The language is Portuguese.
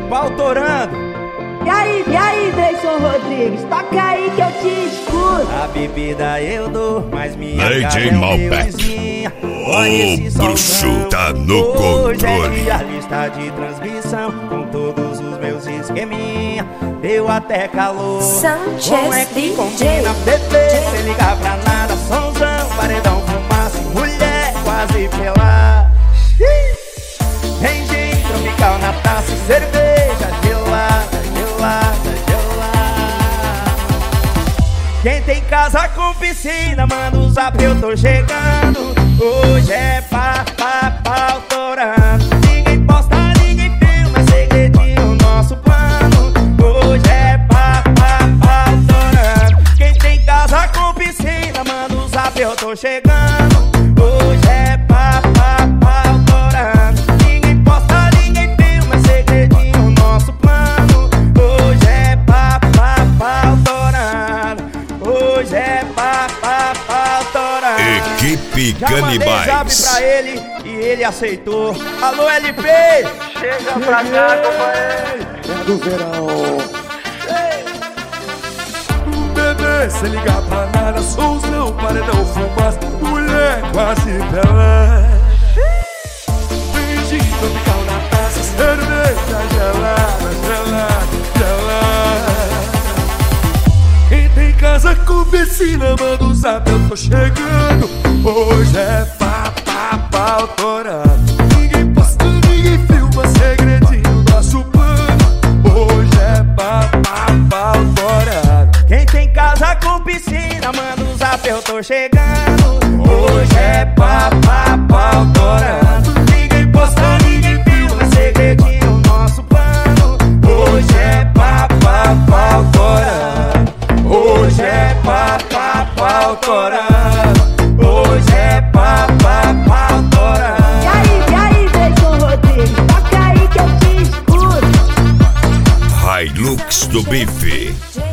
pau torando. E aí, Deison Rodrigues, toca aí que eu te escuto. A bebida eu dou, mas minha DJ cara é Malbec. vizinha. O bruxo tá no Hoje controle. é a lista de transmissão, com todos os meus esqueminha. Deu até calor. Sanchez Como é que DJ. combina, bebê? Sem ligar pra nada, somzão, paredão, fumaça, mulher quase pelada. Tem gin tropical na taça, cerveja gelada, gelada, gelada. Quem tem casa com piscina, manda um zap, eu tô chegando. Hoje é pau torando. Ninguém posta, ninguém filma, é segredinho nosso plano. Hoje é pau torando. Quem tem casa com piscina, manda um zap, eu tô chegando. Hoje é pau torando. Ninguém posta, ninguém filma, é segredinho nosso plano. Hoje é pau torando. Hoje é pau torando. Equipe Já mandei zap Canibais. pra ele e ele aceitou. Alô, LP! Chega pra cá, companheiro. É do verão. Bebê, sem ligar pra nada, somzão, paredão, fumaça, mulher quase pelada. Beijinho tropical na taça, cerveja gelada, gelada, gelada. Quem tem casa com piscina, manda um zap, eu tô chegando. Hoje é pau torado. Ninguém posta, ninguém filma, segredinho nosso plano. Hoje é pau torado. Quem tem casa com piscina, manda um zap, eu tô chegando. Hoje é pau torando. Ninguém posta, ninguém filma, segredinho nosso plano. Hoje é pau torando. Hoje é pau torando. Hoje é pau torando. E aí, Deison Rodrigues, toca aí que eu te escuto. Hilux do Bife.